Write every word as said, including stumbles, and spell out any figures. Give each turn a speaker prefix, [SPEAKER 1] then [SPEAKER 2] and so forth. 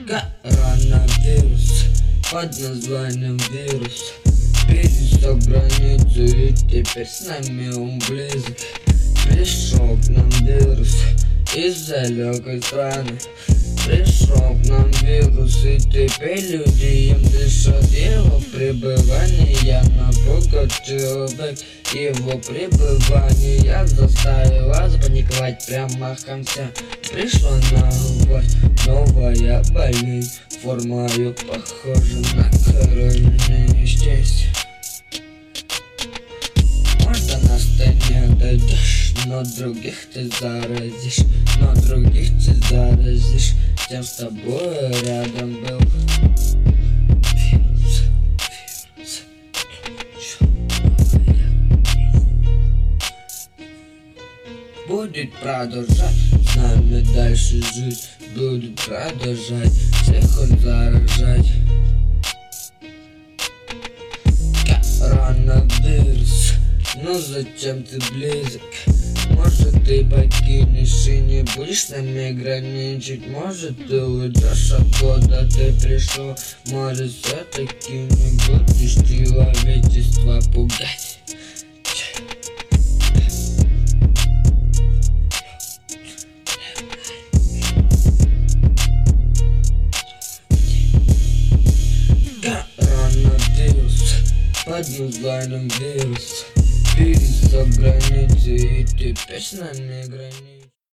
[SPEAKER 1] Коронавирус под названием вирус пересек границу, и теперь с нами он близок. Пришел к нам вирус из далекой страны. Пришел к нам вирус, и теперь люди им дышат. Его пребывание напугал человек. Его пребывание заставило запаниковать прямо в конце. Пришла новость, новая болезнь, формою похожа на коронавирус. Здесь можно на стене дойдешь, но других ты заразишь, но других ты заразишь тем, с тобой рядом был. Вирус, вирус, будет продолжать с нами дальше жить, будет продолжать всех он заражать. Коронавирус, ну зачем ты близок? Может ты покинешь и не будешь с нами граничить. Может ты уйдешь, откуда ты пришел. Может все-таки не будешь человечество пугать. Коронавирус под названием вирус пересек границу, и теперь с нами границы.